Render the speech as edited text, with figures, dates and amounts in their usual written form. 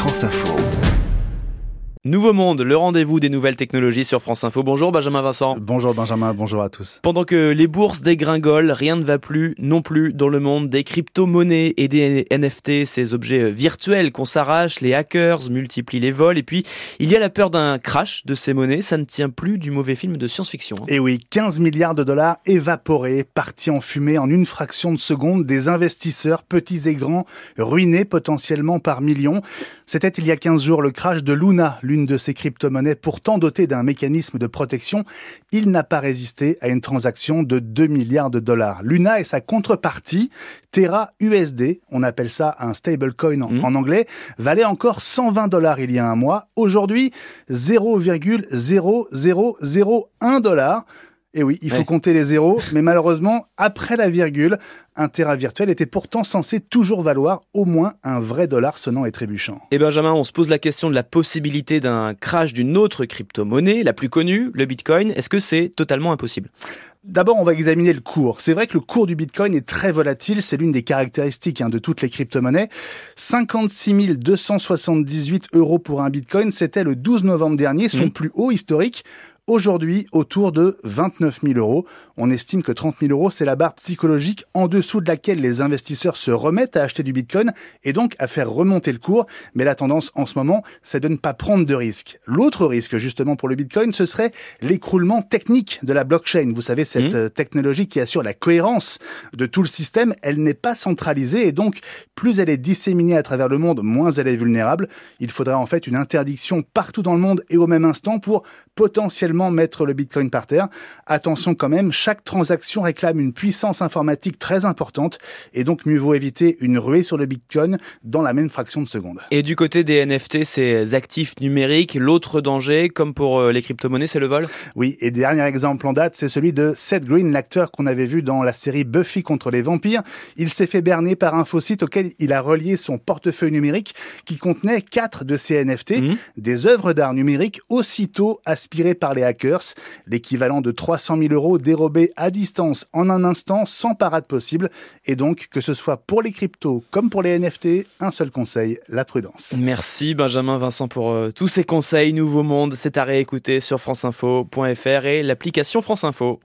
France Info. Nouveau Monde, le rendez-vous des nouvelles technologies sur France Info. Bonjour Benjamin Vincent. Bonjour Benjamin, bonjour à tous. Pendant que les bourses dégringolent, rien ne va plus non plus dans le monde des crypto-monnaies et des NFT, ces objets virtuels qu'on s'arrache, les hackers multiplient les vols et puis il y a la peur d'un crash de ces monnaies, ça ne tient plus du mauvais film de science-fiction. Et oui, 15 milliards de dollars évaporés, partis en fumée en une fraction de seconde, des investisseurs petits et grands, ruinés potentiellement par millions. C'était il y a 15 jours le crash de Luna, l'une de ces crypto-monnaies pourtant dotée d'un mécanisme de protection. Il n'a pas résisté à une transaction de 2 milliards de dollars. Luna et sa contrepartie, Terra USD, on appelle ça un stablecoin en anglais, valait encore 120 dollars il y a un mois. Aujourd'hui, 0,0001 dollars. Et oui, il faut compter les zéros, mais malheureusement, après la virgule, un Terra virtuel était pourtant censé toujours valoir au moins un vrai dollar sonnant et trébuchant. Et Benjamin, on se pose la question de la possibilité d'un crash d'une autre crypto-monnaie, la plus connue, le Bitcoin. Est-ce que c'est totalement impossible ? D'abord, on va examiner le cours. C'est vrai que le cours du Bitcoin est très volatile, c'est l'une des caractéristiques de toutes les crypto-monnaies. 56 278 € pour un Bitcoin, c'était le 12 novembre dernier, son plus haut historique. Aujourd'hui, autour de 29 000 €. On estime que 30 000 €, c'est la barre psychologique en dessous de laquelle les investisseurs se remettent à acheter du Bitcoin et donc à faire remonter le cours. Mais la tendance en ce moment, c'est de ne pas prendre de risques. L'autre risque, justement, pour le Bitcoin, ce serait l'écroulement technique de la blockchain. Vous savez, cette technologie qui assure la cohérence de tout le système, elle n'est pas centralisée et donc, plus elle est disséminée à travers le monde, moins elle est vulnérable. Il faudra en fait une interdiction partout dans le monde et au même instant pour potentiellement mettre le Bitcoin par terre. Attention quand même, chaque transaction réclame une puissance informatique très importante et donc mieux vaut éviter une ruée sur le Bitcoin dans la même fraction de seconde. Et du côté des NFT, ces actifs numériques, l'autre danger, comme pour les crypto-monnaies, c'est le vol ? Oui, et dernier exemple en date, c'est celui de Seth Green, l'acteur qu'on avait vu dans la série Buffy contre les vampires. Il s'est fait berner par un faux site auquel il a relié son portefeuille numérique qui contenait 4 de ces NFT, des œuvres d'art numériques aussitôt aspirées par les hackers, l'équivalent de 300 000 € dérobés à distance en un instant sans parade possible. Et donc, que ce soit pour les cryptos comme pour les NFT, un seul conseil, la prudence. Merci Benjamin Vincent pour tous ces conseils. Nouveau Monde, c'est à réécouter sur franceinfo.fr et l'application France Info.